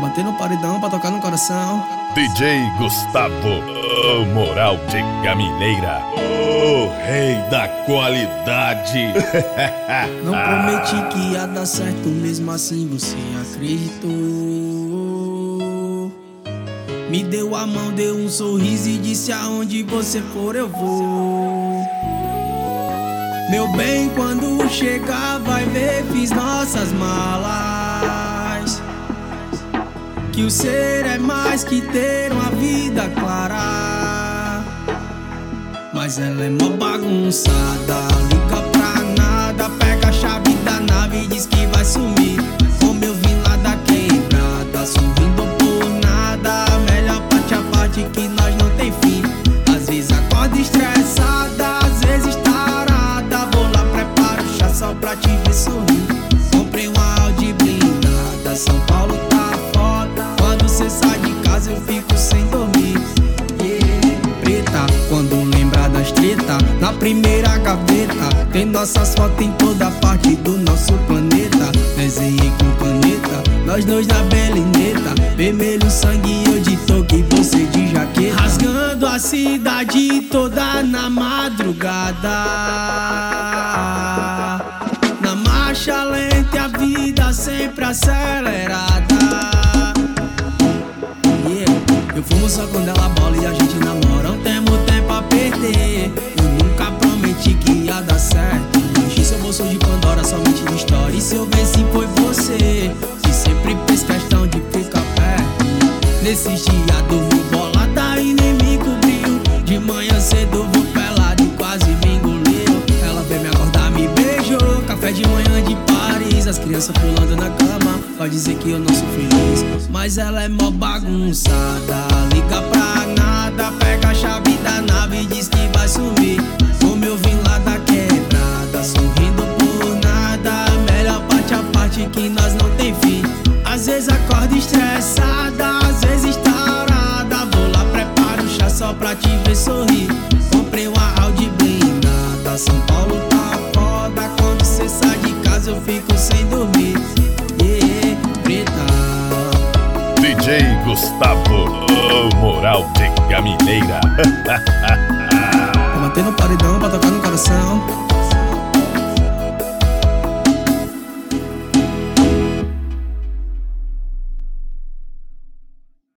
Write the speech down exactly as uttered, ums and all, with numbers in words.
manter no paredão pra tocar no coração. D J Gustavo, oh, moral de Gamileira, o oh, rei da qualidade. Não prometi que ia dar certo, mesmo assim você acreditou. Me deu a mão, deu um sorriso e disse: aonde você for eu vou. Meu bem, quando chegar vai ver, fiz nossas malas. Que o ser é mais que ter uma vida clara. Mas ela é mó bagunçada, liga pra nada, pega a chave da nave e diz que vai sumir. Como eu vim lá da quebrada, sorrindo por nada, melhor parte a parte que nós não tem fim. Às vezes acorda estressada, às vezes tarada, vou lá, preparo o chá só pra te ver sorrir. Comprei uma Audi blindada, São Paulo tá foda, quando cê sai de casa eu fico sem dormir. Yeah. Preta, quando lembrar das treta, na primeira gaveta tem nossas fotos em toda parte do nosso planeta. Desenhei com caneta, nós dois na belineta, vermelho sangue, eu de touca e você de jaqueta. Rasgando a cidade toda na madrugada, na marcha lenta e a vida sempre acelerada. Yeah. Eu fumo só quando ela bola e a gente namora, não temos tempo a perder. Eu nunca prometi que ia dar certo, enchi seu bolso de Pandora somente de história. E se eu venci foi você, que sempre fez questão de ficar perto. Nesses dias dormi bolada e nem me cobriu, de manhã cedo vou pelado e quase me engoliu. Ela veio me acordar, me beijou, café de manhã de Paris, as crianças pulando na cama, pode dizer que eu não sou feliz. Mas ela é mó bagunçada, liga pra nada, pega a chave da nave e diz que vai sumir. Como eu vim lá da quebrada, sorrindo por nada, melhor parte a parte que nós não tem fim. Às vezes acorda estressada, às vezes tarada, vou lá, preparo o chá só pra te ver sorrir. Comprei uma Audi blindada, São Paulo tá foda, quando cê sai de casa eu fico sem dormir. Yeah, preta. D J Gustavo, oh, moral de Gamileira. Pra manter no paredão pra tocar no coração.